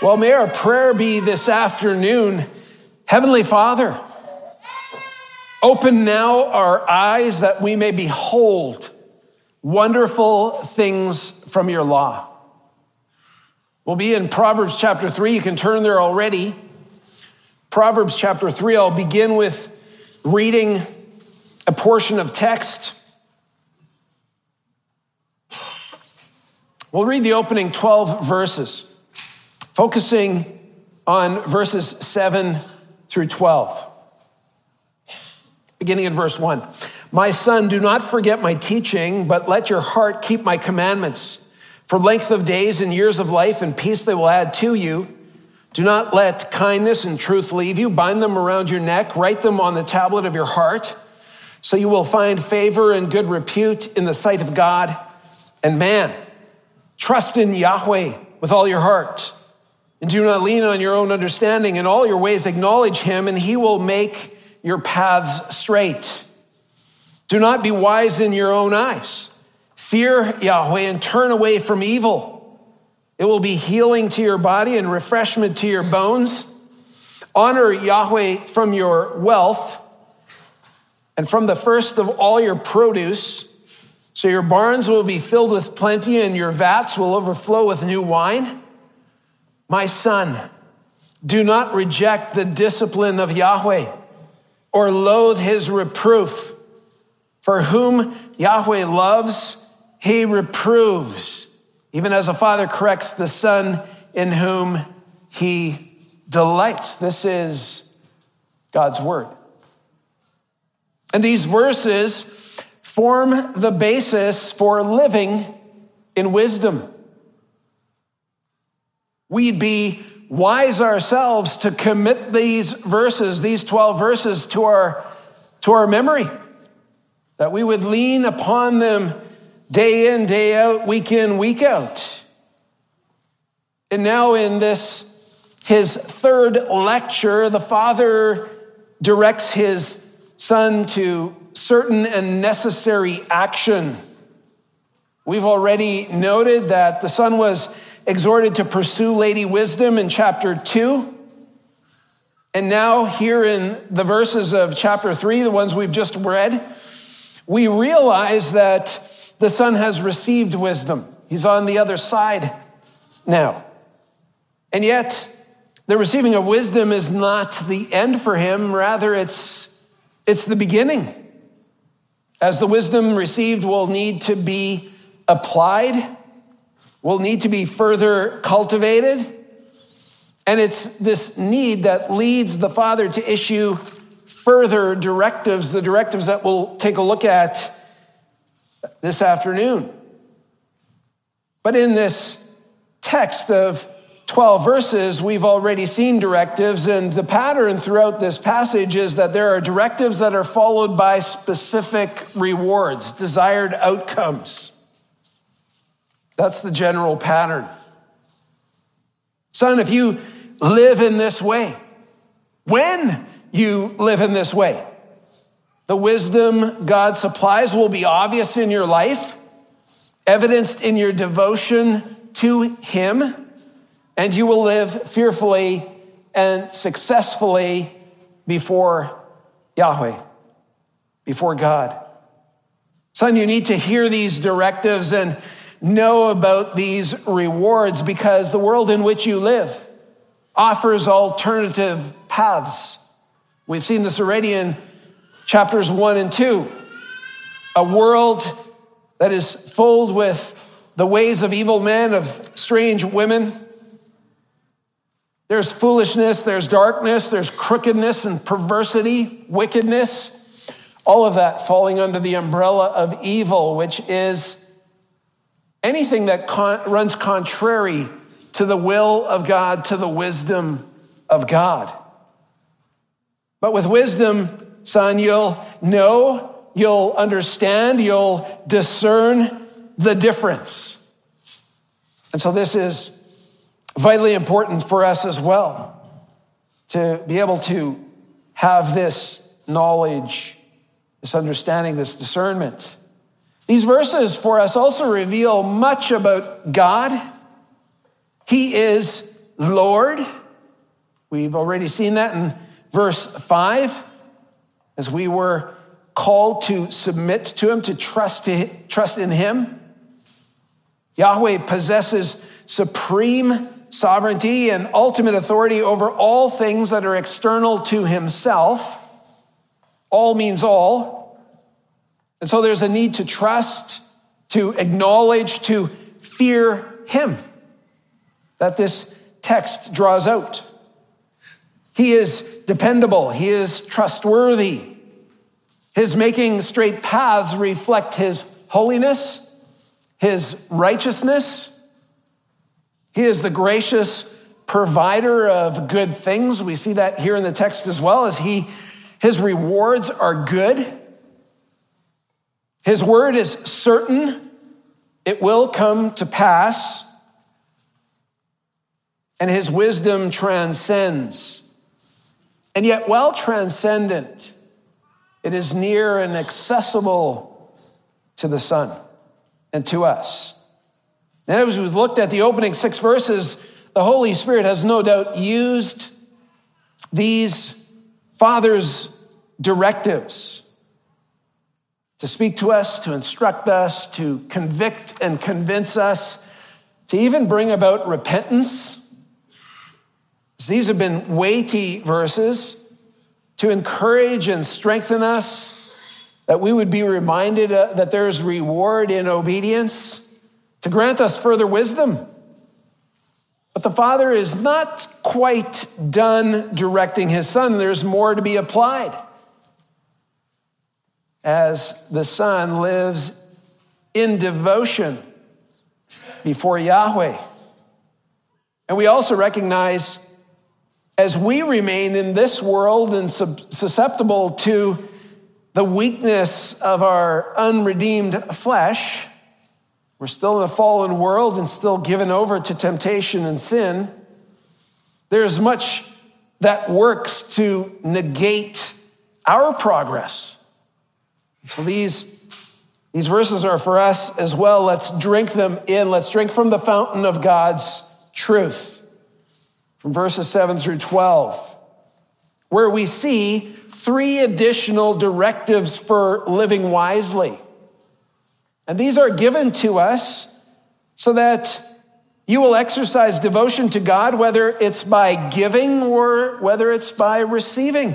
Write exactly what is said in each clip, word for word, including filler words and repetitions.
Well, may our prayer be this afternoon, Heavenly Father, open now our eyes that we may behold wonderful things from your law. We'll be in Proverbs chapter three. You can turn there already. Proverbs chapter three, I'll begin with reading a portion of text. We'll read the opening twelve verses, focusing on verses seven through twelve. Beginning in verse one. My son, do not forget my teaching, but let your heart keep my commandments. For length of days and years of life and peace they will add to you. Do not let kindness and truth leave you. Bind them around your neck. Write them on the tablet of your heart, so you will find favor and good repute in the sight of God and man. Trust in Yahweh with all your heart, and do not lean on your own understanding. In all your ways acknowledge him, and he will make your paths straight. Do not be wise in your own eyes. Fear Yahweh and turn away from evil. It will be healing to your body and refreshment to your bones. Honor Yahweh from your wealth and from the first of all your produce. So your barns will be filled with plenty and your vats will overflow with new wine. My son, do not reject the discipline of Yahweh or loathe his reproof. For whom Yahweh loves, he reproves, even as a father corrects the son in whom he delights. This is God's word. And these verses form the basis for living in wisdom. We'd be wise ourselves to commit these verses, these twelve verses, to our, to our memory, that we would lean upon them day in, day out, week in, week out. And now in this, his third lecture, the father directs his son to certain and necessary action. We've already noted that the son was exhorted to pursue Lady Wisdom in chapter two. And now here in the verses of chapter three, the ones we've just read, we realize that the son has received wisdom. He's on the other side now. And yet, the receiving of wisdom is not the end for him. Rather, it's, it's the beginning. As the wisdom received will need to be applied, will need to be further cultivated. And it's this need that leads the father to issue further directives, the directives that we'll take a look at this afternoon. But in this text of twelve verses, we've already seen directives, and the pattern throughout this passage is that there are directives that are followed by specific rewards, desired outcomes. That's the general pattern. Son, if you live in this way, when you live in this way, the wisdom God supplies will be obvious in your life, evidenced in your devotion to him, and you will live fearfully and successfully before Yahweh, before God. Son, you need to hear these directives and know about these rewards, because the world in which you live offers alternative paths. We've seen this already in chapters one and two. A world that is filled with the ways of evil men, of strange women. There's foolishness, there's darkness, there's crookedness and perversity, wickedness, all of that falling under the umbrella of evil, which is anything that con- runs contrary to the will of God, to the wisdom of God. But with wisdom, son, you'll know, you'll understand, you'll discern the difference. And so this is vitally important for us as well, to be able to have this knowledge, this understanding, this discernment. These verses for us also reveal much about God. He is Lord. We've already seen that in verse five, as we were called to submit to him, to trust, to, trust in him. Yahweh possesses supreme sovereignty and ultimate authority over all things that are external to himself. All means all. And so there's a need to trust, to acknowledge, to fear him, that this text draws out. He is dependable. He is trustworthy. His making straight paths reflect his holiness, his righteousness. He is the gracious provider of good things. We see that here in the text as well, as he, his rewards are good. His word is certain. It will come to pass. And his wisdom transcends. And yet, while transcendent, it is near and accessible to the Son and to us. And as we've looked at the opening six verses, the Holy Spirit has no doubt used these Father's directives to speak to us, to instruct us, to convict and convince us, to even bring about repentance. These have been weighty verses to encourage and strengthen us, that we would be reminded that there is reward in obedience, to grant us further wisdom. But the Father is not quite done directing his Son. There's more to be applied, as the Son lives in devotion before Yahweh. And we also recognize, as we remain in this world and susceptible to the weakness of our unredeemed flesh, we're still in a fallen world and still given over to temptation and sin. There's much that works to negate our progress. So these, these verses are for us as well. Let's drink them in. Let's drink from the fountain of God's truth. From verses seven through twelve, where we see three additional directives for living wisely. And these are given to us so that you will exercise devotion to God, whether it's by giving or whether it's by receiving.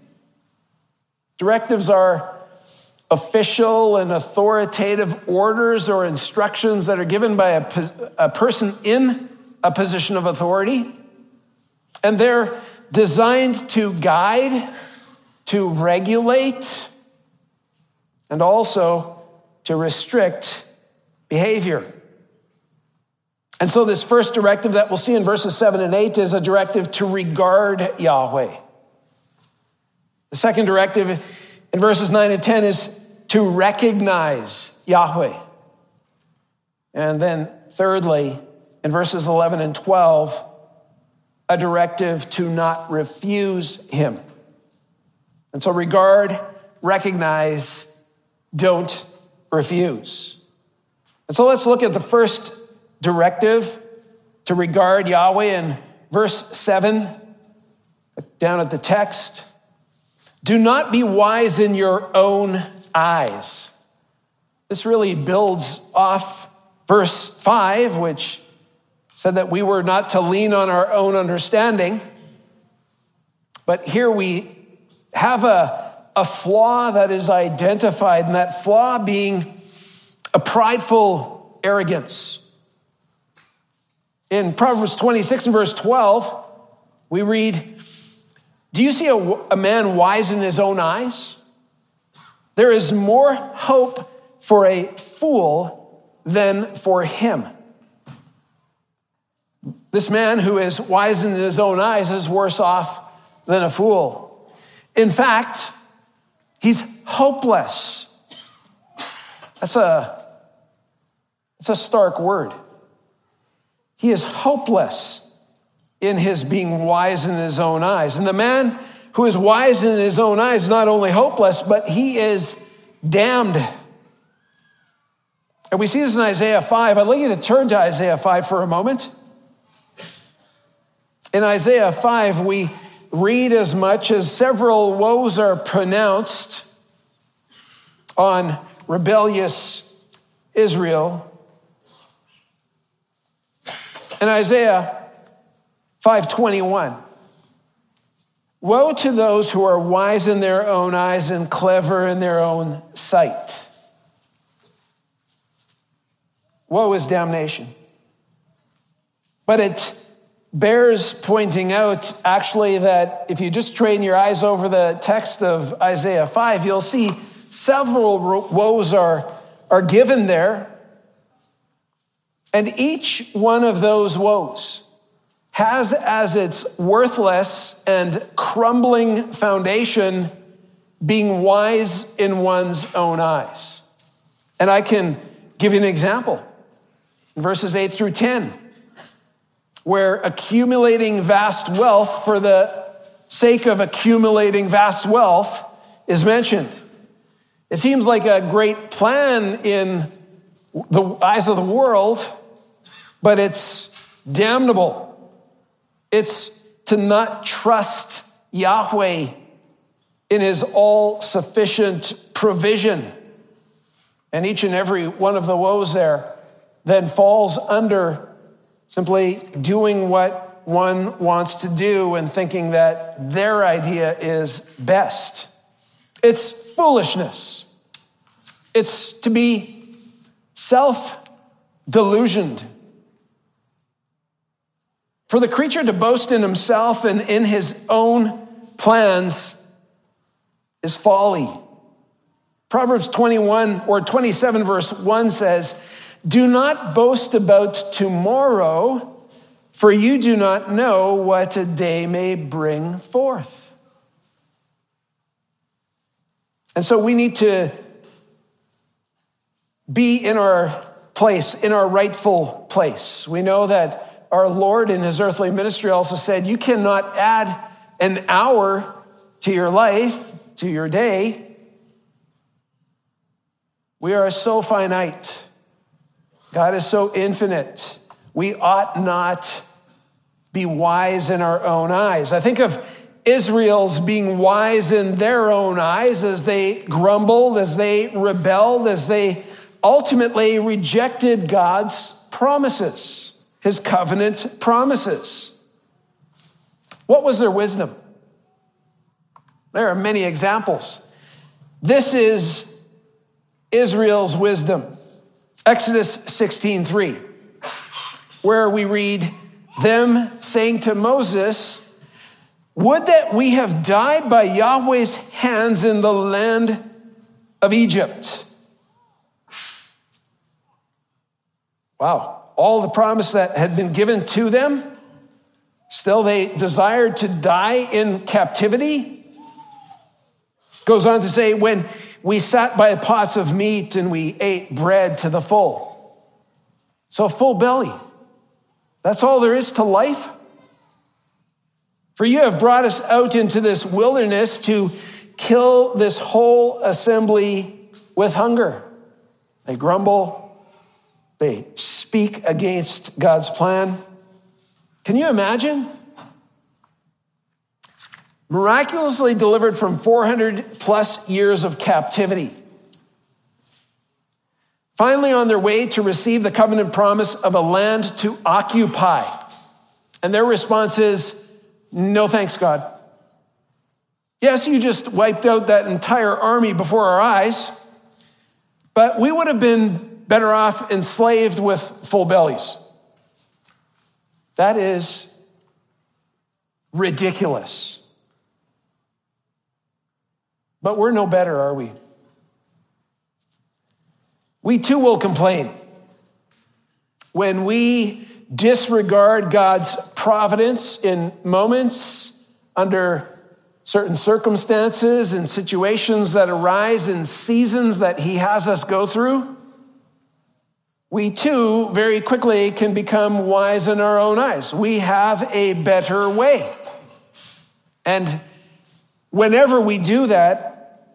Directives are official and authoritative orders or instructions that are given by a, a person in a position of authority. And they're designed to guide, to regulate, and also to restrict behavior. And so this first directive that we'll see in verses seven and eight is a directive to regard Yahweh. The second directive in verses nine and ten is to recognize Yahweh. And then thirdly, in verses eleven and twelve, a directive to not refuse him. And so regard, recognize, don't refuse. And so let's look at the first directive, to regard Yahweh, in verse seven, down at the text. Do not be wise in your own eyes. This really builds off verse five, which said that we were not to lean on our own understanding. But here we have a, a flaw that is identified, and that flaw being a prideful arrogance. In Proverbs twenty-six and verse twelve, we read, do you see a, a man wise in his own eyes? There is more hope for a fool than for him. This man who is wise in his own eyes is worse off than a fool. In fact, he's hopeless. That's a, that's a stark word. He is hopeless in his being wise in his own eyes. And the man who is wise in his own eyes is not only hopeless, but he is damned. And we see this in Isaiah five. I'd like you to turn to Isaiah five for a moment. In Isaiah five, we read as much as several woes are pronounced on rebellious Israel. In Isaiah five twenty-one, woe to those who are wise in their own eyes and clever in their own sight. Woe is damnation. But it bears pointing out, actually, that if you just train your eyes over the text of Isaiah five, you'll see several woes are, are given there. And each one of those woes has as its worthless and crumbling foundation being wise in one's own eyes. And I can give you an example. Verses eight through ten, where accumulating vast wealth for the sake of accumulating vast wealth is mentioned. It seems like a great plan in the eyes of the world, but it's damnable. It's to not trust Yahweh in his all-sufficient provision. And each and every one of the woes there then falls under simply doing what one wants to do and thinking that their idea is best. It's foolishness. It's to be self-delusioned. For the creature to boast in himself and in his own plans is folly. Proverbs twenty-one or twenty-seven verse one says, "Do not boast about tomorrow, for you do not know what a day may bring forth." And so we need to be in our place, in our rightful place. We know that our Lord in his earthly ministry also said, you cannot add an hour to your life, to your day. We are so finite. God is so infinite. We ought not be wise in our own eyes. I think of Israel's being wise in their own eyes as they grumbled, as they rebelled, as they ultimately rejected God's promises, his covenant promises. What was their wisdom? There are many examples. This is Israel's wisdom. Exodus sixteen three, where we read them saying to Moses, "Would that we have died by Yahweh's hands in the land of Egypt." Wow, all the promise that had been given to them, still they desired to die in captivity. Goes on to say, when we sat by pots of meat and we ate bread to the full. So full belly. That's all there is to life. For you have brought us out into this wilderness to kill this whole assembly with hunger. They grumble. They speak against God's plan. Can you imagine? Miraculously delivered from four hundred plus years of captivity. Finally on their way to receive the covenant promise of a land to occupy. And their response is, no thanks, God. Yes, you just wiped out that entire army before our eyes, but we would have been better off enslaved with full bellies. That is ridiculous. But we're no better, are we? We too will complain when we disregard God's providence in moments, under certain circumstances and situations that arise in seasons that he has us go through. We too very quickly can become wise in our own eyes. We have a better way. And whenever we do that,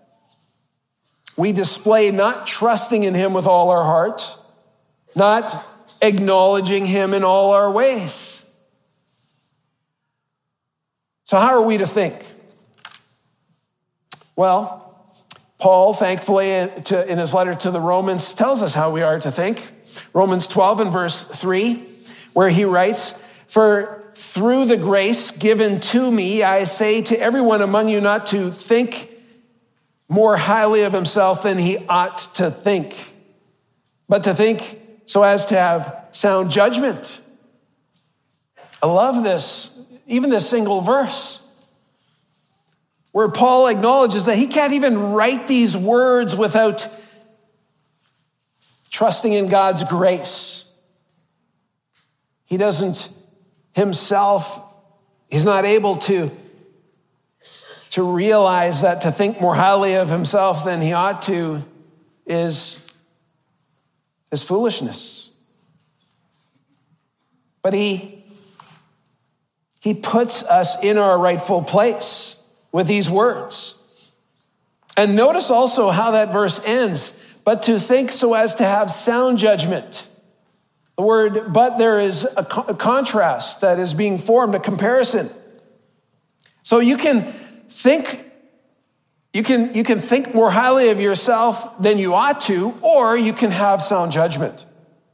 we display not trusting in him with all our heart, not acknowledging him in all our ways. So how are we to think? Well, Paul, thankfully, to, in his letter to the Romans, tells us how we are to think. Romans twelve and verse three, where he writes, "For through the grace given to me, I say to everyone among you not to think more highly of himself than he ought to think, but to think so as to have sound judgment." I love this, even this single verse, where Paul acknowledges that he can't even write these words without trusting in God's grace. He doesn't himself, he's not able to, to realize that to think more highly of himself than he ought to is, is foolishness. But he, he puts us in our rightful place with these words. And notice also how that verse ends, but to think so as to have sound judgment. The word "but" there is a, co- a contrast that is being formed, a comparison. So you can think, you can, you can think more highly of yourself than you ought to, or you can have sound judgment.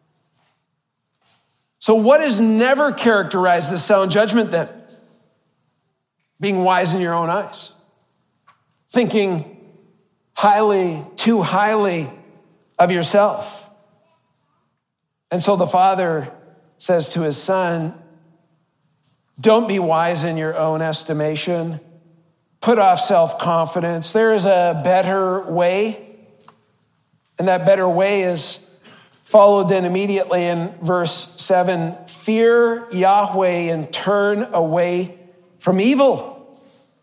So what is never characterized as sound judgment then? Being wise in your own eyes. Thinking highly, too highly of yourself. And so the Father says to his Son, don't be wise in your own estimation. Put off self-confidence. There is a better way. And that better way is followed then immediately in verse seven. Fear Yahweh and turn away from evil.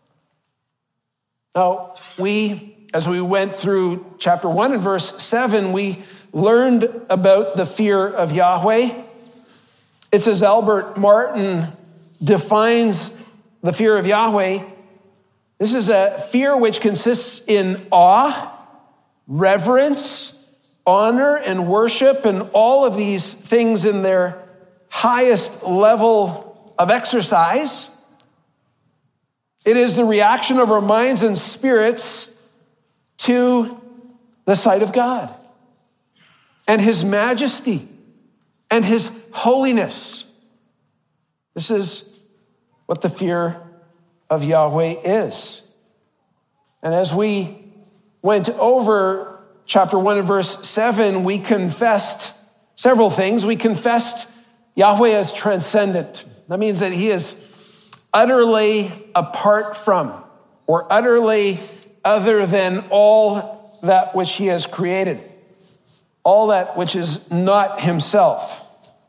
Now, we, as we went through chapter one and verse seven, we learned about the fear of Yahweh. It's as Albert Martin defines the fear of Yahweh. This is a fear which consists in awe, reverence, honor, and worship, and all of these things in their highest level of exercise. It is the reaction of our minds and spirits to the sight of God and his majesty and his holiness. This is what the fear of Yahweh is. And as we went over chapter one and verse seven, we confessed several things. We confessed Yahweh as transcendent. That means that he is utterly apart from or utterly other than all that which he has created, all that which is not himself.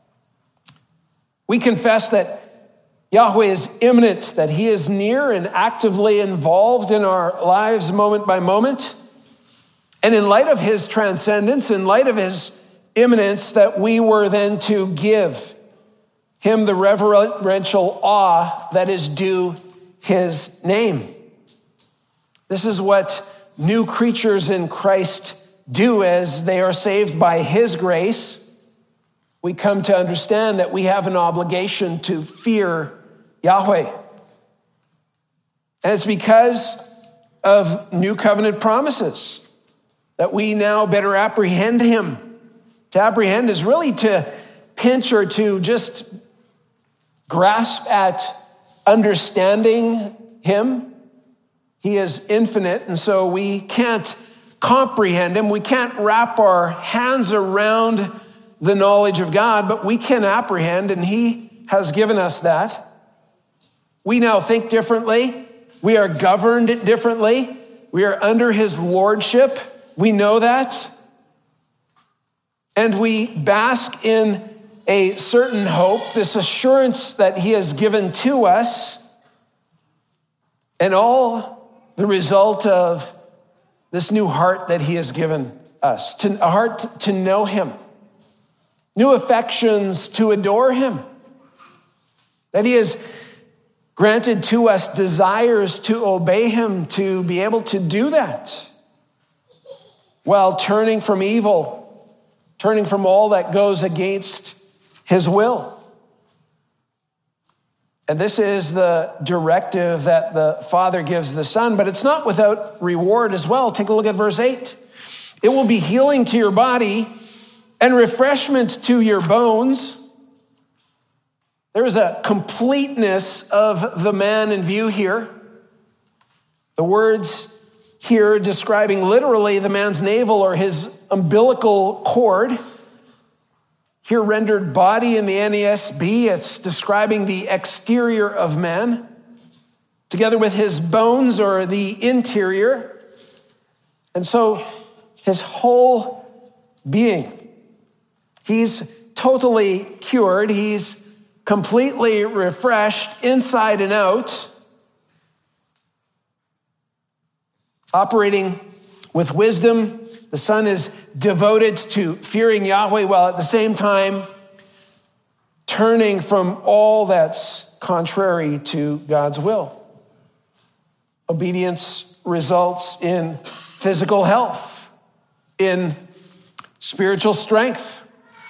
We confess that Yahweh is immanent, that he is near and actively involved in our lives moment by moment. And in light of his transcendence, in light of his immanence, that we were then to give him the reverential awe that is due his name. This is what new creatures in Christ do as they are saved by his grace. We come to understand that we have an obligation to fear Yahweh. And it's because of new covenant promises that we now better apprehend him. To apprehend is really to pinch or to just grasp at understanding him. He is infinite, and so we can't comprehend him. We can't wrap our hands around the knowledge of God, but we can apprehend, and he has given us that. We now think differently. We are governed differently. We are under his lordship. We know that. And we bask in a certain hope, this assurance that he has given to us, and all the result of this new heart that he has given us, to, a heart to know him, new affections to adore him, that he has granted to us desires to obey him, to be able to do that while turning from evil, turning from all that goes against his will. And this is the directive that the Father gives the Son, but it's not without reward as well. Take a look at verse eight. It will be healing to your body and refreshment to your bones. There is a completeness of the man in view here. The words here describing literally the man's navel or his umbilical cord. Here rendered body in the N A S B, it's describing the exterior of man, together with his bones or the interior. And so his whole being, he's totally cured, he's completely refreshed inside and out, operating with wisdom. The Son is devoted to fearing Yahweh while at the same time turning from all that's contrary to God's will. Obedience results in physical health, in spiritual strength.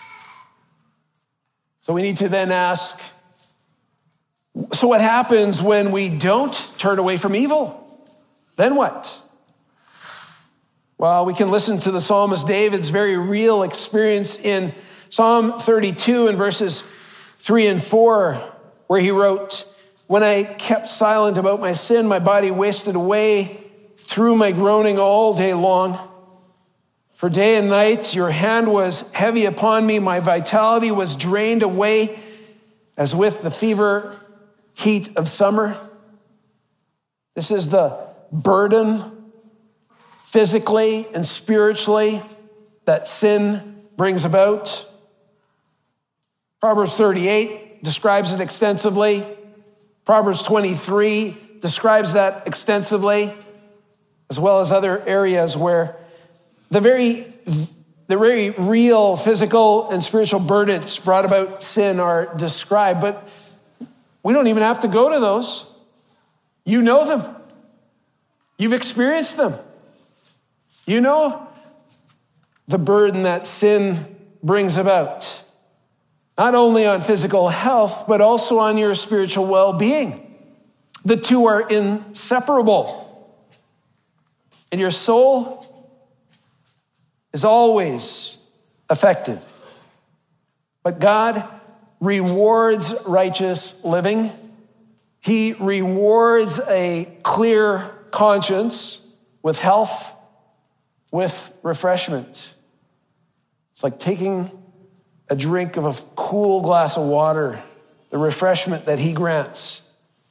So we need to then ask, so what happens when we don't turn away from evil? Then what? Well, we can listen to the psalmist David's very real experience in Psalm thirty-two and verses three and four, where he wrote, "When I kept silent about my sin, my body wasted away through my groaning all day long. For day and night your hand was heavy upon me. My vitality was drained away as with the fever heat of summer." This is the burden physically and spiritually that sin brings about. Proverbs thirty-eight describes it extensively. Proverbs twenty-three describes that extensively, as well as other areas where the very, the very real physical and spiritual burdens brought about sin are described. But we don't even have to go to those. You know them. You've experienced them. You know the burden that sin brings about, not only on physical health, but also on your spiritual well-being. The two are inseparable. And your soul is always affected. But God rewards righteous living. He rewards a clear conscience with health, with refreshment. It's like taking a drink of a cool glass of water, the refreshment that he grants.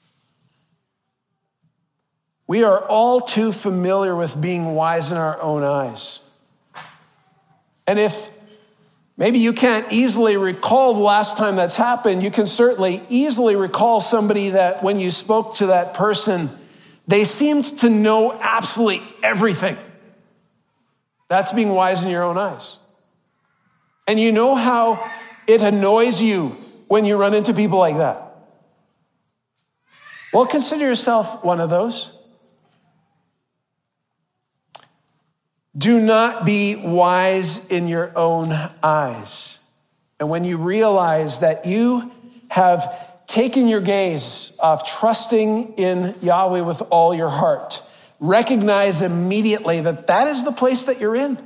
We are all too familiar with being wise in our own eyes. And if maybe you can't easily recall the last time that's happened, you can certainly easily recall somebody that when you spoke to that person, they seemed to know absolutely everything. That's being wise in your own eyes. And you know how it annoys you when you run into people like that. Well, consider yourself one of those. Do not be wise in your own eyes. And when you realize that you have taken your gaze off trusting in Yahweh with all your heart, recognize immediately that that is the place that you're in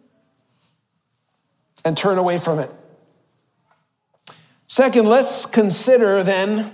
and turn away from it. Second, let's consider then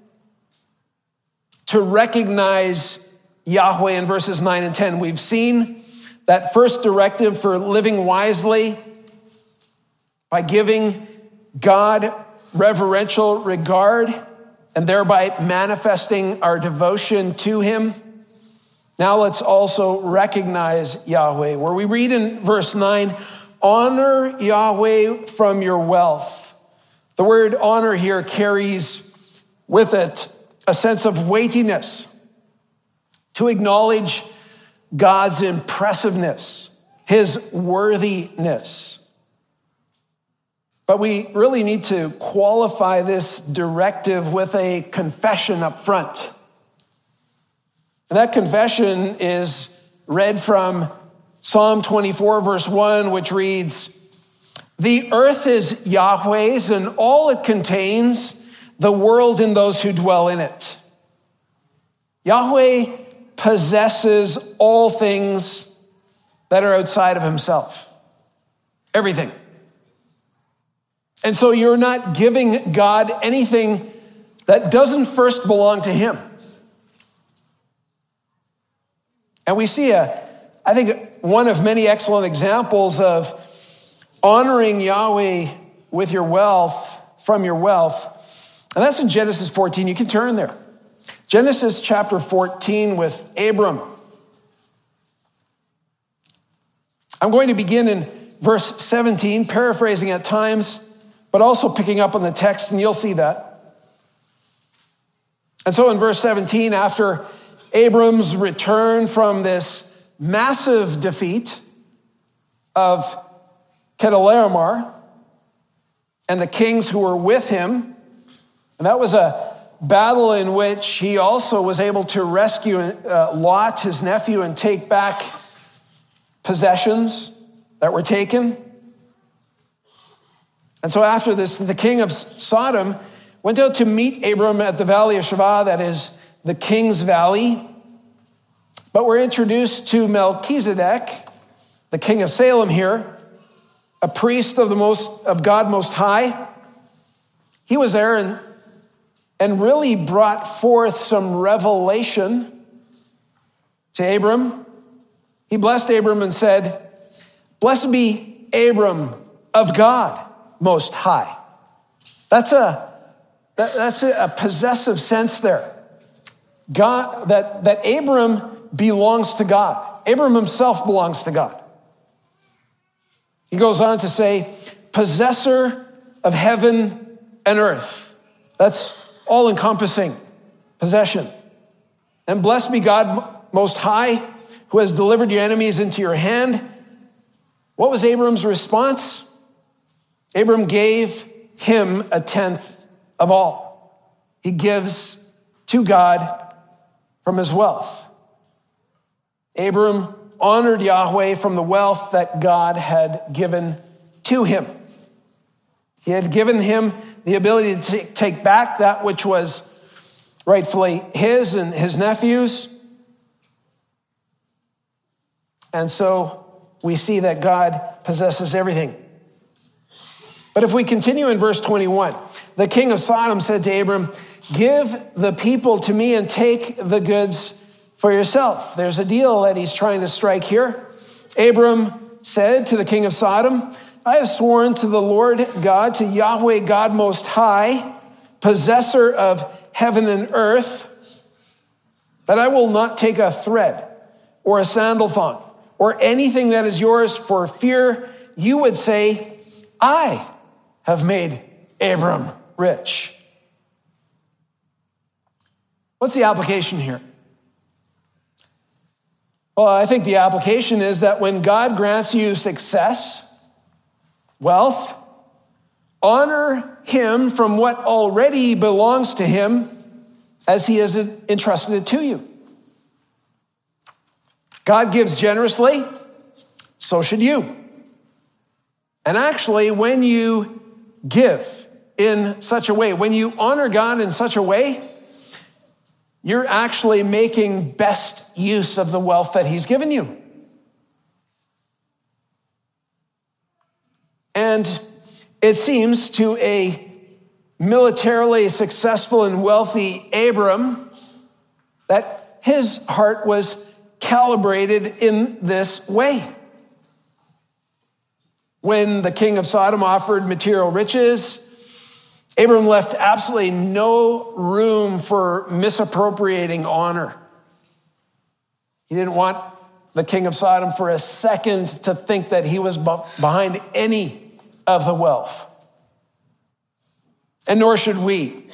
to recognize Yahweh in verses nine and ten. We've seen that first directive for living wisely by giving God reverential regard and thereby manifesting our devotion to him. Now let's also recognize Yahweh, where we read in verse nine, honor Yahweh from your wealth. The word honor here carries with it a sense of weightiness, to acknowledge God's impressiveness, his worthiness. But we really need to qualify this directive with a confession up front. And that confession is read from Psalm twenty-four, verse one, which reads, "The earth is Yahweh's and all it contains, the world and those who dwell in it. Yahweh possesses all things that are outside of himself. Everything. And so you're not giving God anything that doesn't first belong to him. And we see, a, I think, one of many excellent examples of honoring Yahweh with your wealth, from your wealth. And that's in Genesis fourteen. You can turn there. Genesis chapter fourteen with Abram. I'm going to begin in verse seventeen, paraphrasing at times, but also picking up on the text, and you'll see that. And so in verse seventeen, after Abram's return from this massive defeat of Chedorlaomer and the kings who were with him, and that was a battle in which he also was able to rescue uh, Lot, his nephew, and take back possessions that were taken. And so after this, the king of Sodom went out to meet Abram at the valley of Shavah, that is the king's valley. But we're introduced to Melchizedek, the king of Salem here, a priest of the most of God Most High. He was there and, and really brought forth some revelation to Abram. He blessed Abram and said, "Blessed be Abram of God Most High." That's a that, that's a possessive sense there. God, that, that Abram belongs to God. Abram himself belongs to God. He goes on to say, possessor of heaven and earth. That's all-encompassing possession. And blessed be God Most High, who has delivered your enemies into your hand. What was Abram's response? Abram gave him a tenth of all. He gives to God from his wealth. Abram honored Yahweh from the wealth that God had given to him. He had given him the ability to take back that which was rightfully his and his nephews. And so we see that God possesses everything. But if we continue in verse twenty-one, the king of Sodom said to Abram, "Give the people to me and take the goods for yourself." There's a deal that he's trying to strike here. Abram said to the king of Sodom, "I have sworn to the Lord God, to Yahweh God Most High, possessor of heaven and earth, that I will not take a thread or a sandal thong or anything that is yours, for fear you would say, 'I have made Abram rich.'" What's the application here? Well, I think the application is that when God grants you success, wealth, honor him from what already belongs to him as he has entrusted it to you. God gives generously, so should you. And actually, when you give in such a way, when you honor God in such a way, you're actually making best use of the wealth that he's given you. And it seems to a militarily successful and wealthy Abram that his heart was calibrated in this way. When the king of Sodom offered material riches, Abram left absolutely no room for misappropriating honor. He didn't want the king of Sodom for a second to think that he was behind any of the wealth. And nor should we.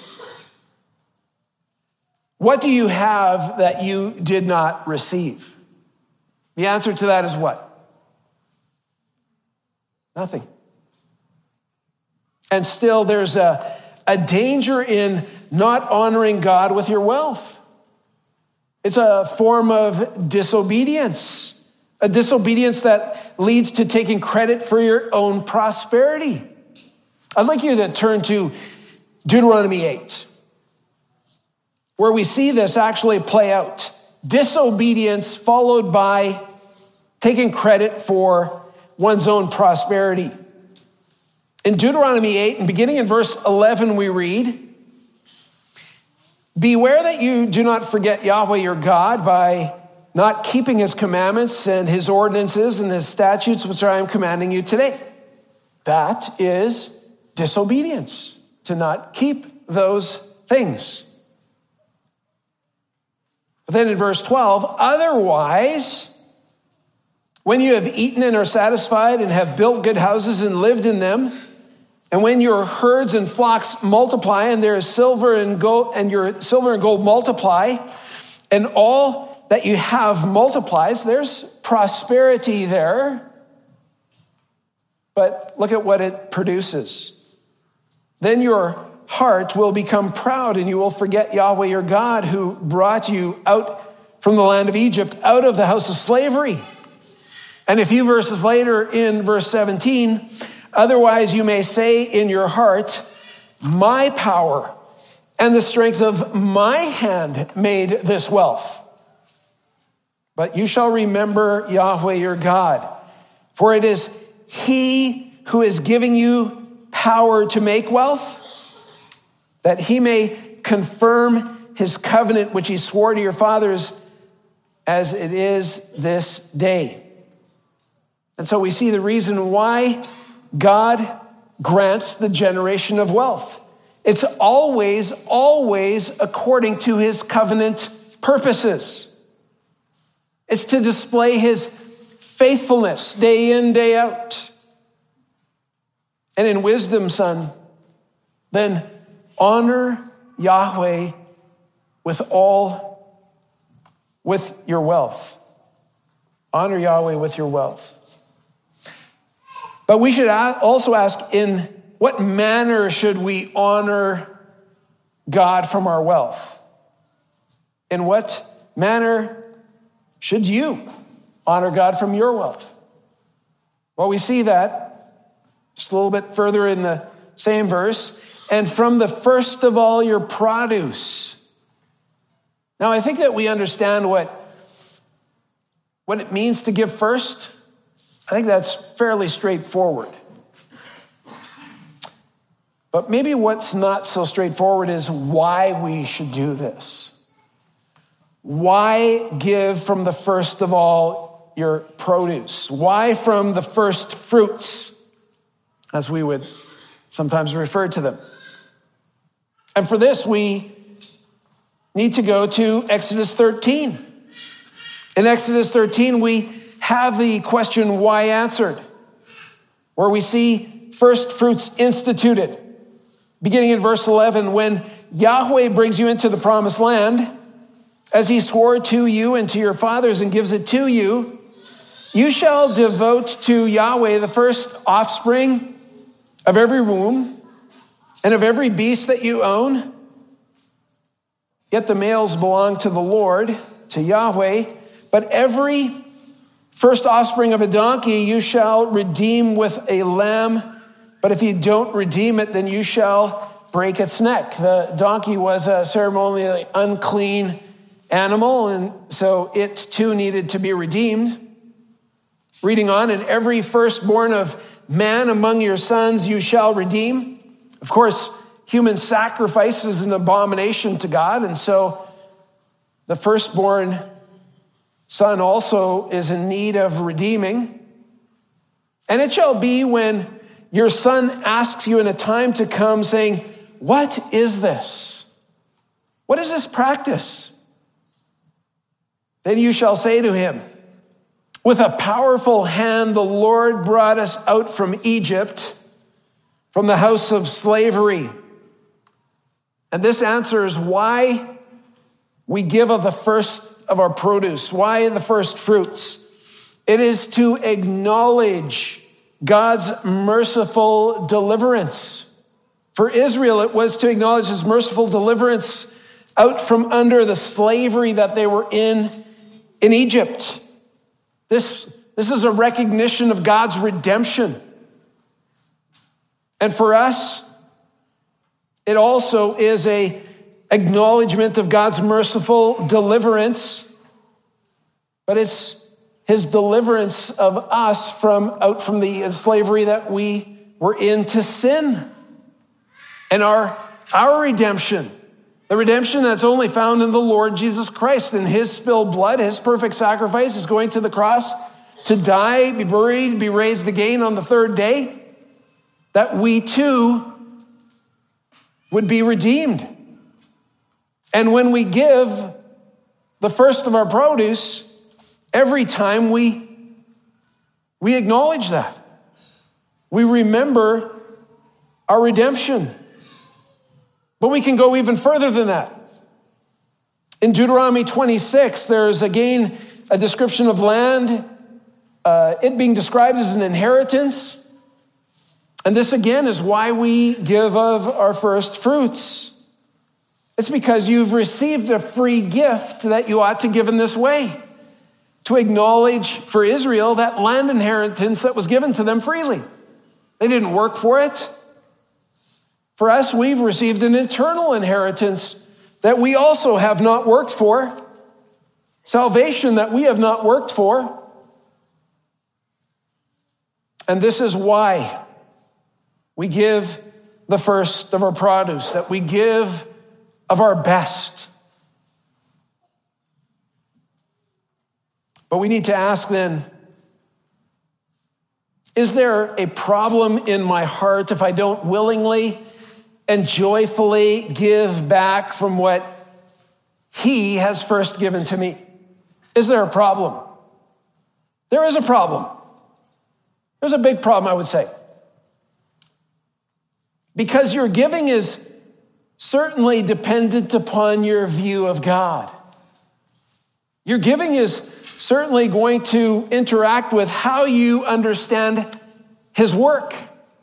What do you have that you did not receive? The answer to that is what? Nothing. And still there's a, a danger in not honoring God with your wealth. It's a form of disobedience, a disobedience that leads to taking credit for your own prosperity. I'd like you to turn to Deuteronomy eight, where we see this actually play out. Disobedience followed by taking credit for one's own prosperity. In Deuteronomy eight, and beginning in verse eleven, we read, "Beware that you do not forget Yahweh your God by not keeping his commandments and his ordinances and his statutes, which I am commanding you today." That is disobedience, to not keep those things. But then in verse twelve, "Otherwise, when you have eaten and are satisfied and have built good houses and lived in them, and when your herds and flocks multiply and there is silver and gold and your silver and gold multiply and all that you have multiplies," there's prosperity there. But look at what it produces. "Then your heart will become proud and you will forget Yahweh your God who brought you out from the land of Egypt, out of the house of slavery." And a few verses later in verse seventeen, "Otherwise you may say in your heart, my power and the strength of my hand made this wealth. But you shall remember Yahweh your God, for it is he who is giving you power to make wealth, that he may confirm his covenant, which he swore to your fathers as it is this day." And so we see the reason why God grants the generation of wealth. It's always, always according to his covenant purposes. It's to display his faithfulness day in, day out. And in wisdom, son, then honor Yahweh with all, with your wealth. Honor Yahweh with your wealth. But we should also ask, in what manner should we honor God from our wealth? In what manner should you honor God from your wealth? Well, we see that just a little bit further in the same verse. "And from the first of all your produce." Now, I think that we understand what, what it means to give first. I think that's fairly straightforward. But maybe what's not so straightforward is why we should do this. Why give from the first of all your produce? Why from the first fruits, as we would sometimes refer to them? And for this, we need to go to Exodus thirteen. In Exodus thirteen, we have the question why answered, where we see first fruits instituted. Beginning in verse eleven, "When Yahweh brings you into the promised land, as he swore to you and to your fathers and gives it to you, you shall devote to Yahweh the first offspring of every womb and of every beast that you own. Yet the males belong to the Lord, to Yahweh, but every first offspring of a donkey you shall redeem with a lamb. But if you don't redeem it, then you shall break its neck." The donkey was a ceremonially unclean animal, and so it too needed to be redeemed. Reading on, "And every firstborn of man among your sons you shall redeem." Of course, human sacrifice is an abomination to God, and so the firstborn son also is in need of redeeming. "And it shall be when your son asks you in a time to come, saying, 'What is this? What is this practice?' Then you shall say to him, 'With a powerful hand the Lord brought us out from Egypt, from the house of slavery.'" And this answers why we give of the first of our produce. Why the first fruits? It is to acknowledge God's merciful deliverance. For Israel, it was to acknowledge his merciful deliverance out from under the slavery that they were in in Egypt. This, this is a recognition of God's redemption. And for us, It also is a acknowledgement of God's merciful deliverance, but it's his deliverance of us from out from the slavery that we were in to sin. And our, our redemption, the redemption that's only found in the Lord Jesus Christ, and his spilled blood, his perfect sacrifice, is going to the cross to die, be buried, be raised again on the third day, that we too would be redeemed. And when we give the first of our produce, every time we, we acknowledge that. We remember our redemption. But we can go even further than that. In Deuteronomy twenty-six, there's again a description of land, uh, it being described as an inheritance. And this again is why we give of our first fruits. It's because you've received a free gift that you ought to give in this way, to acknowledge for Israel that land inheritance that was given to them freely. They didn't work for it. For us, we've received an eternal inheritance that we also have not worked for, salvation that we have not worked for. And this is why we give the first of our produce, that we give of our best. But we need to ask then, is there a problem in my heart if I don't willingly and joyfully give back from what he has first given to me? Is there a problem? There is a problem. There's a big problem, I would say. Because your giving is certainly dependent upon your view of God. Your giving is certainly going to interact with how you understand his work.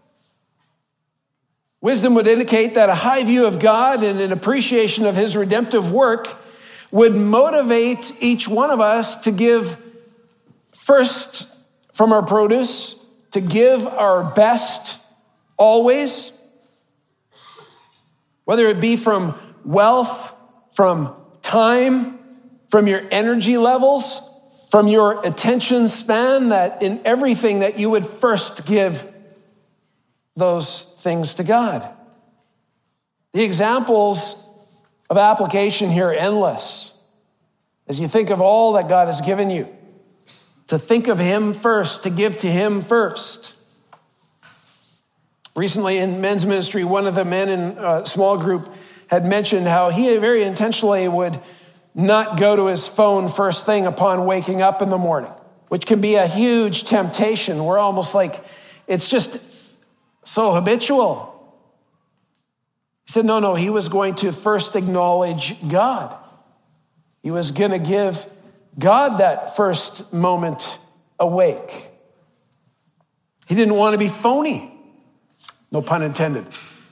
Wisdom would indicate that a high view of God and an appreciation of his redemptive work would motivate each one of us to give first from our produce, to give our best always, whether it be from wealth, from time, from your energy levels, from your attention span, that in everything that you would first give those things to God. The examples of application here are endless. As you think of all that God has given you, to think of him first, to give to him first. Recently in men's ministry, one of the men in a small group had mentioned how he very intentionally would not go to his phone first thing upon waking up in the morning, which can be a huge temptation. We're almost like, it's just so habitual. He said, no, no, he was going to first acknowledge God. He was going to give God that first moment awake. He didn't want to be phony. No pun intended.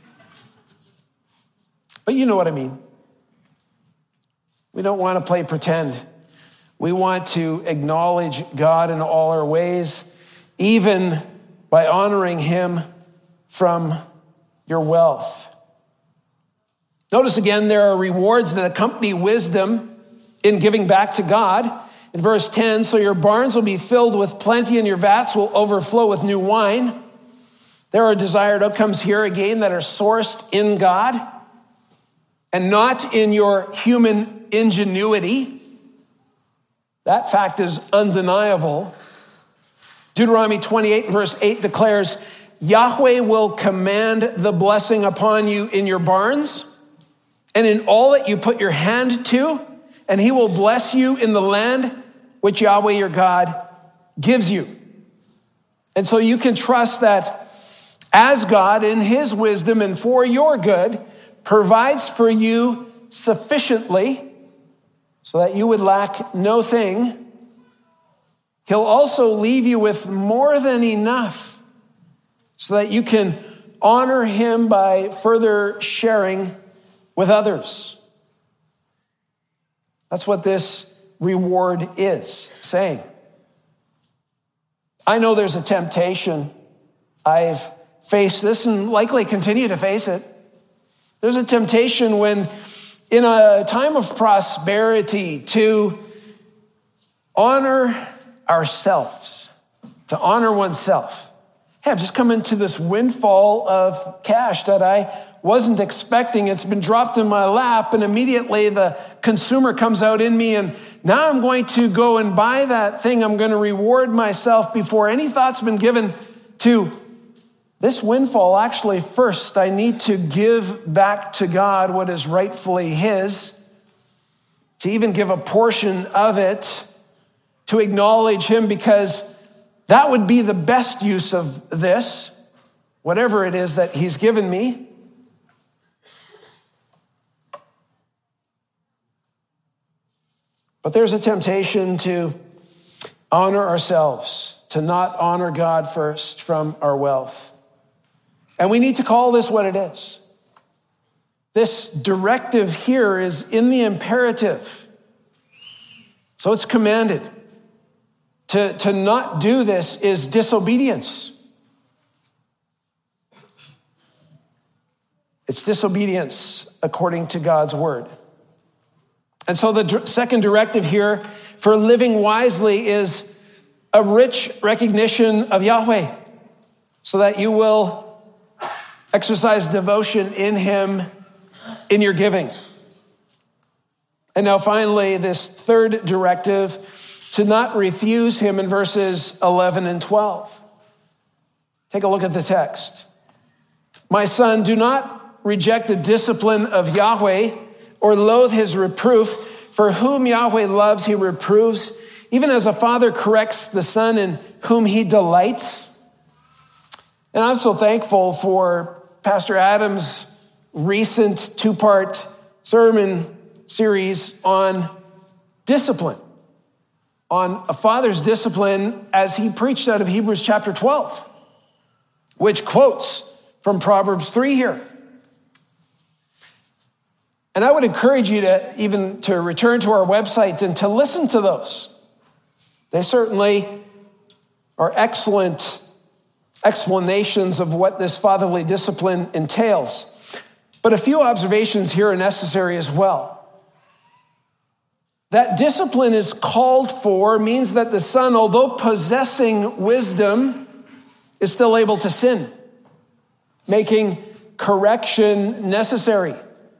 But you know what I mean. We don't want to play pretend. We want to acknowledge God in all our ways, even by honoring him from your wealth. Notice again, there are rewards that accompany wisdom in giving back to God. In verse ten, so your barns will be filled with plenty and your vats will overflow with new wine. There are desired outcomes here again that are sourced in God and not in your human ingenuity. That fact is undeniable. Deuteronomy twenty-eight verse eight declares, Yahweh will command the blessing upon you in your barns and in all that you put your hand to, and he will bless you in the land which Yahweh your God gives you. And so you can trust that as God in his wisdom and for your good provides for you sufficiently so that you would lack no thing, he'll also leave you with more than enough so that you can honor him by further sharing with others. That's what this reward is saying. I know there's a temptation. I've faced this and likely continue to face it. There's a temptation when in a time of prosperity to honor ourselves, to honor oneself. Hey, I've just come into this windfall of cash that I wasn't expecting. It's been dropped in my lap, and immediately the consumer comes out in me, and now I'm going to go and buy that thing. I'm going to reward myself before any thought's been given to this windfall. Actually, first, I need to give back to God what is rightfully his, to even give a portion of it, to acknowledge him, because that would be the best use of this, whatever it is that he's given me. But there's a temptation to honor ourselves, to not honor God first from our wealth. And we need to call this what it is. This directive here is in the imperative. So it's commanded. To, to not do this is disobedience. It's disobedience according to God's word. And so the second directive here for living wisely is a rich recognition of Yahweh, so that you will exercise devotion in him in your giving. And now finally, this third directive, to not refuse him in verses eleven and twelve. Take a look at the text. My son, do not reject the discipline of Yahweh or loathe his reproof, for whom Yahweh loves, he reproves, even as a father corrects the son in whom he delights. And I'm so thankful for Pastor Adam's recent two-part sermon series on discipline, on a father's discipline, as he preached out of Hebrews chapter twelve, which quotes from Proverbs three here. And I would encourage you to even to return to our website and to listen to those. They certainly are excellent explanations of what this fatherly discipline entails. But a few observations here are necessary as well. That discipline is called for means that the son, although possessing wisdom, is still able to sin, making correction necessary.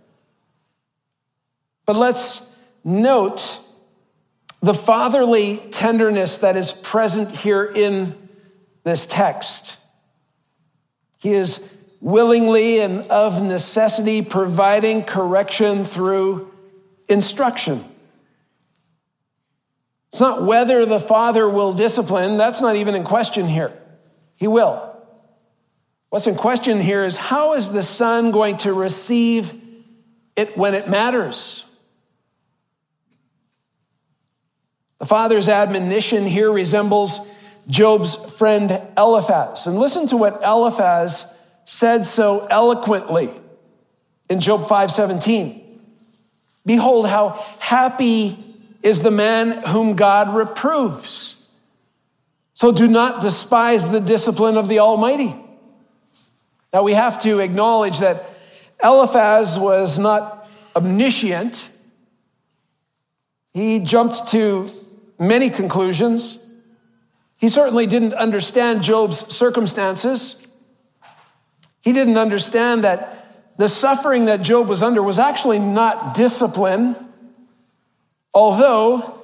But let's note the fatherly tenderness that is present here in this text. He is willingly and of necessity providing correction through instruction. It's not whether the father will discipline. That's not even in question here. He will. What's in question here is, how is the son going to receive it when it matters? The father's admonition here resembles Job's friend Eliphaz. And listen to what Eliphaz said so eloquently in Job five seventeen. Behold, how happy is the man whom God reproves. So do not despise the discipline of the Almighty. Now we have to acknowledge that Eliphaz was not omniscient. He jumped to many conclusions. He certainly didn't understand Job's circumstances. He didn't understand that the suffering that Job was under was actually not discipline, although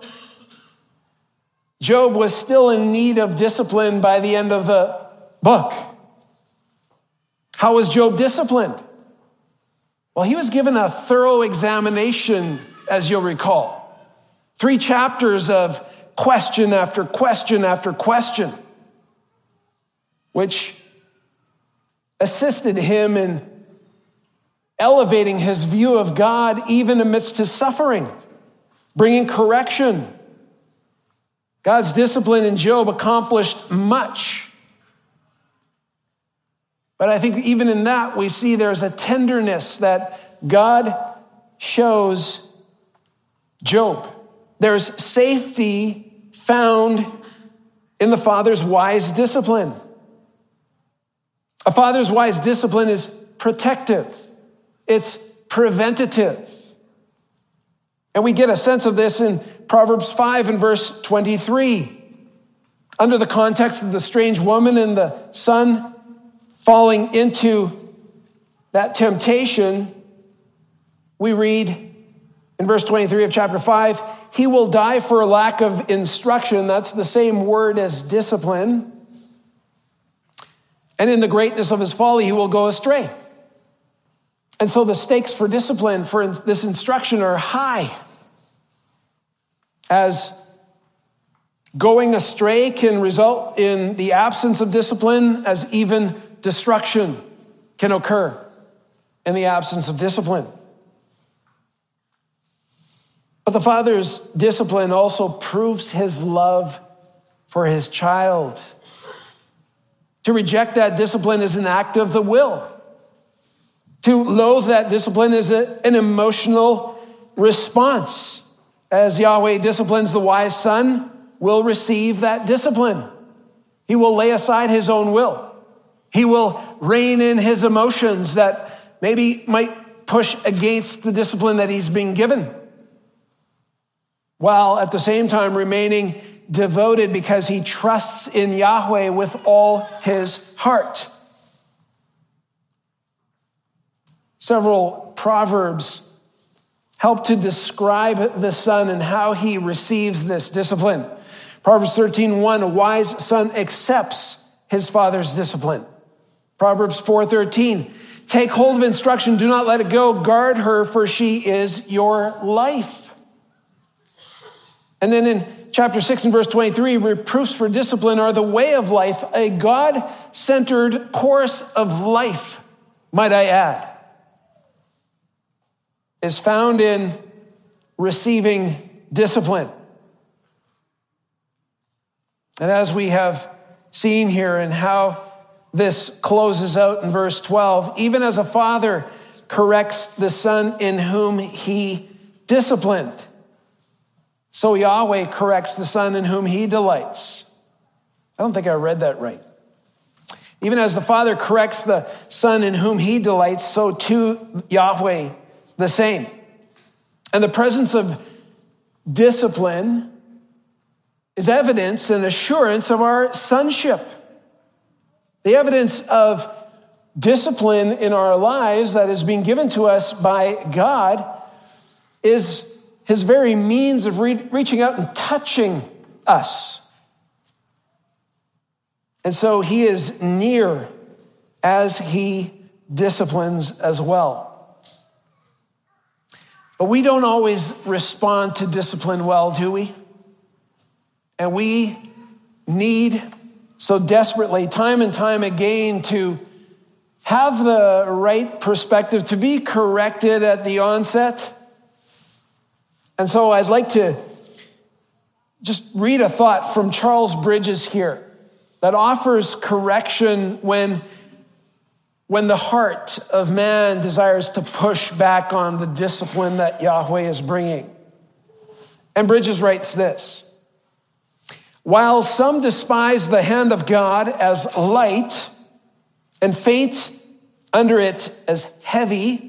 Job was still in need of discipline by the end of the book. How was Job disciplined? Well, he was given a thorough examination, as you'll recall. Three chapters of question after question after question, which assisted him in elevating his view of God even amidst his suffering, bringing correction. God's discipline in Job accomplished much. But I think even in that, we see there's a tenderness that God shows Job. There's safety found in the father's wise discipline. A father's wise discipline is protective. It's preventative. And we get a sense of this in Proverbs five and verse twenty-three. Under the context of the strange woman and the son falling into that temptation, we read in verse twenty-three of chapter five, he will die for lack of instruction. That's the same word as discipline. And in the greatness of his folly, he will go astray. And so the stakes for discipline, for this instruction, are high. As going astray can result in the absence of discipline, as even destruction can occur in the absence of discipline. But the father's discipline also proves his love for his child. To reject that discipline is an act of the will. To loathe that discipline is a, an emotional response. As Yahweh disciplines the wise son, will receive that discipline. He will lay aside his own will. He will rein in his emotions that maybe might push against the discipline that he's being given, while at the same time remaining devoted because he trusts in Yahweh with all his heart. Several proverbs help to describe the son and how he receives this discipline. Proverbs thirteen one, a wise son accepts his father's discipline. Proverbs four thirteen, take hold of instruction, do not let it go, guard her, for she is your life. And then in chapter six and verse twenty-three, reproofs for discipline are the way of life, a God-centered course of life, might I add, is found in receiving discipline. And as we have seen here and how this closes out in verse twelve, even as a father corrects the son in whom he disciplined, so Yahweh corrects the son in whom he delights. I don't think I read that right. Even as the father corrects the son in whom he delights, so too Yahweh the same. And the presence of discipline is evidence and assurance of our sonship. The evidence of discipline in our lives that is being given to us by God is his very means of re- reaching out and touching us. And so he is near as he disciplines as well. But we don't always respond to discipline well, do we? And we need so desperately, time and time again, to have the right perspective, to be corrected at the onset. And so I'd like to just read a thought from Charles Bridges here that offers correction when, when the heart of man desires to push back on the discipline that Yahweh is bringing. And Bridges writes this: while some despise the hand of God as light and faint under it as heavy,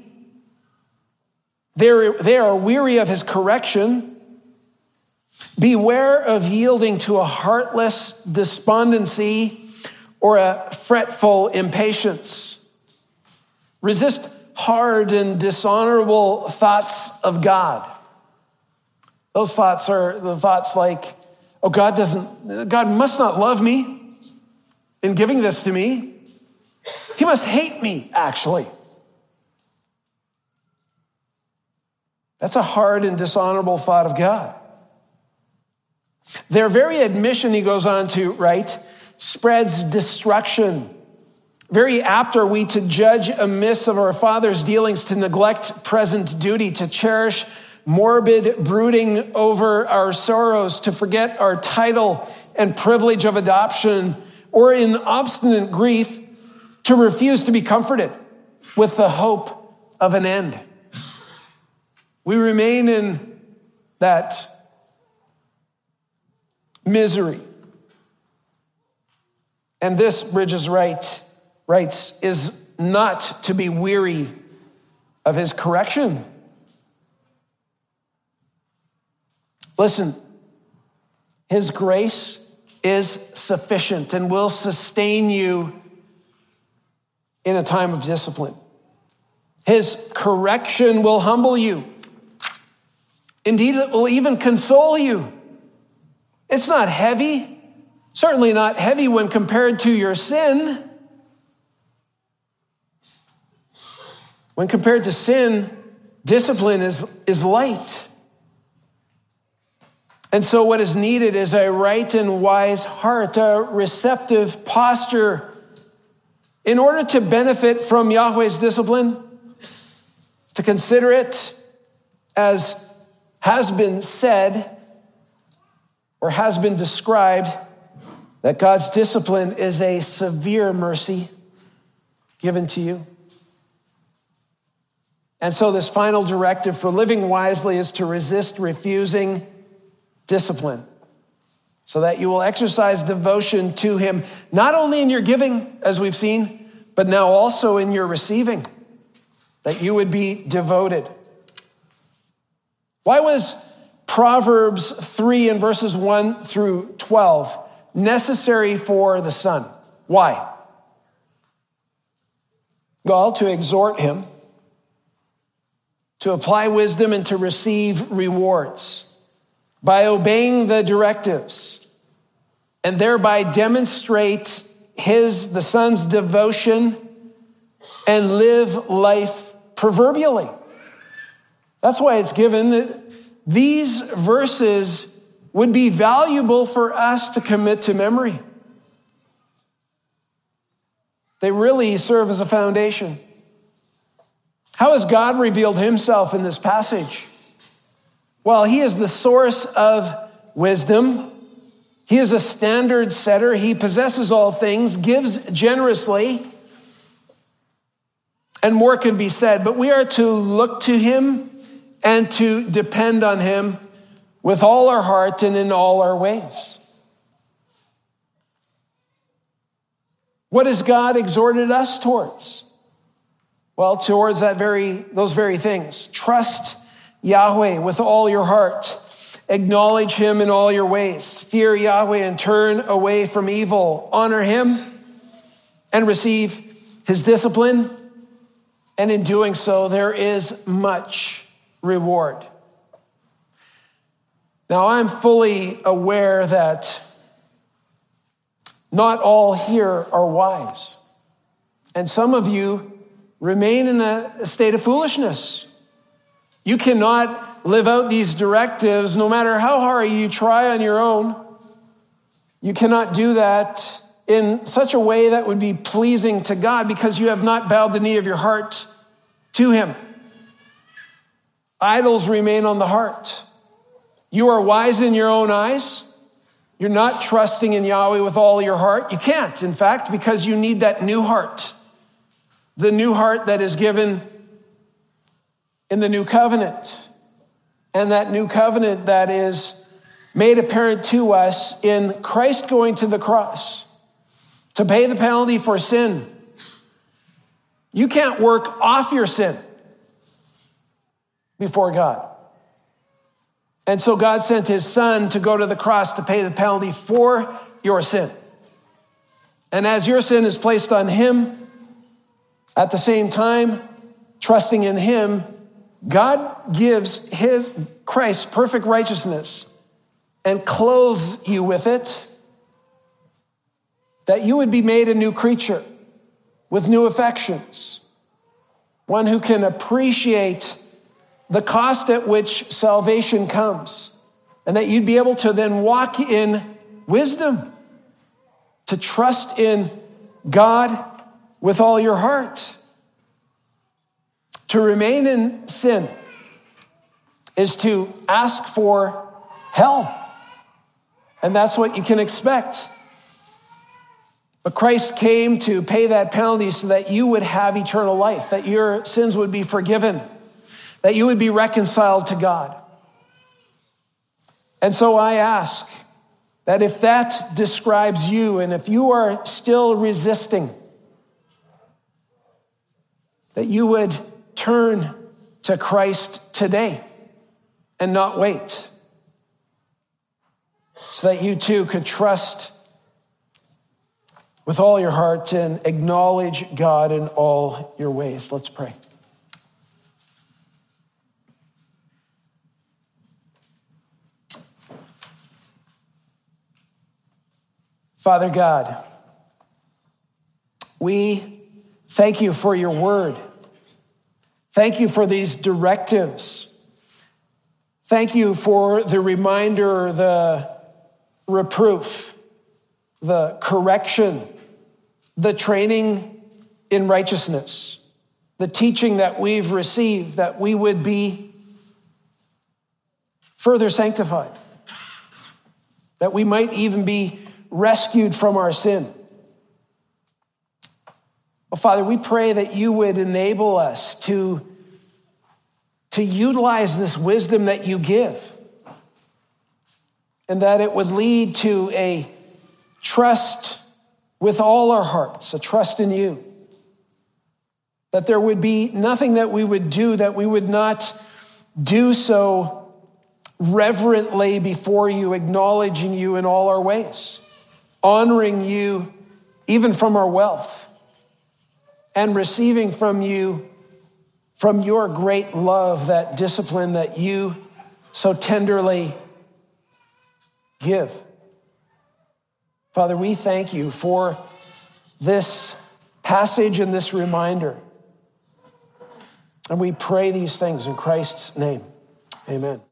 they are weary of his correction. Beware of yielding to a heartless despondency or a fretful impatience. Resist hard and dishonorable thoughts of God. Those thoughts are the thoughts like, oh, God doesn't, God must not love me in giving this to me. He must hate me, actually. That's a hard and dishonorable thought of God. Their very admission, he goes on to write, spreads destruction. Very apt are we to judge amiss of our Father's dealings, to neglect present duty, to cherish morbid brooding over our sorrows, to forget our title and privilege of adoption, or in obstinate grief, to refuse to be comforted with the hope of an end. We remain in that misery. And this, Bridges write, writes, is not to be weary of his correction. Listen, his grace is sufficient and will sustain you in a time of discipline. His correction will humble you. Indeed, it will even console you. It's not heavy, certainly not heavy when compared to your sin. When compared to sin, discipline is, is light. And so what is needed is a right and wise heart, a receptive posture. In order to benefit from Yahweh's discipline, to consider it as has been said or has been described, that God's discipline is a severe mercy given to you. And so this final directive for living wisely is to resist refusing discipline, so that you will exercise devotion to him, not only in your giving, as we've seen, but now also in your receiving, that you would be devoted. Why was Proverbs three and verses one through twelve necessary for the son? Why? Well, to exhort him, to apply wisdom, and to receive rewards by obeying the directives, and thereby demonstrate his, the son's devotion and live life proverbially. That's why it's given. These verses would be valuable for us to commit to memory. They really serve as a foundation. How has God revealed himself in this passage? Well, he is the source of wisdom. He is a standard setter. He possesses all things, gives generously, and more could be said. But we are to look to him and to depend on him with all our heart and in all our ways. What has God exhorted us towards? Well, towards that very, those very things. Trust Yahweh with all your heart. Acknowledge him in all your ways. Fear Yahweh and turn away from evil. Honor him and receive his discipline. And in doing so, there is much reward. Now, I'm fully aware that not all here are wise. And some of you remain in a state of foolishness. You cannot live out these directives no matter how hard you try on your own. You cannot do that in such a way that would be pleasing to God because you have not bowed the knee of your heart to him. Idols remain on the heart. You are wise in your own eyes. You're not trusting in Yahweh with all your heart. You can't, in fact, because you need that new heart. The new heart that is given in the new covenant. And that new covenant that is made apparent to us in Christ going to the cross to pay the penalty for sin. You can't work off your sin before God. And so God sent his son to go to the cross to pay the penalty for your sin. And as your sin is placed on him, at the same time, trusting in him, God gives his Christ's perfect righteousness and clothes you with it, that you would be made a new creature with new affections, one who can appreciate the cost at which salvation comes, and that you'd be able to then walk in wisdom, to trust in God with all your heart. To remain in sin is to ask for hell, and that's what you can expect. But Christ came to pay that penalty so that you would have eternal life, that your sins would be forgiven, that you would be reconciled to God. And so I ask that if that describes you, and if you are still resisting, that you would turn to Christ today and not wait, so that you too could trust with all your heart and acknowledge God in all your ways. Let's pray. Father God, we thank you for your word. Thank you for these directives. Thank you for the reminder, the reproof, the correction, the training in righteousness, the teaching that we've received that we would be further sanctified, that we might even be rescued from our sin. Well, Father, we pray that you would enable us to, to utilize this wisdom that you give, and that it would lead to a trust with all our hearts, a trust in you. That there would be nothing that we would do that we would not do so reverently before you, acknowledging you in all our ways, honoring you even from our wealth, and receiving from you, from your great love, that discipline that you so tenderly give. Father, we thank you for this passage and this reminder. And we pray these things in Christ's name. Amen.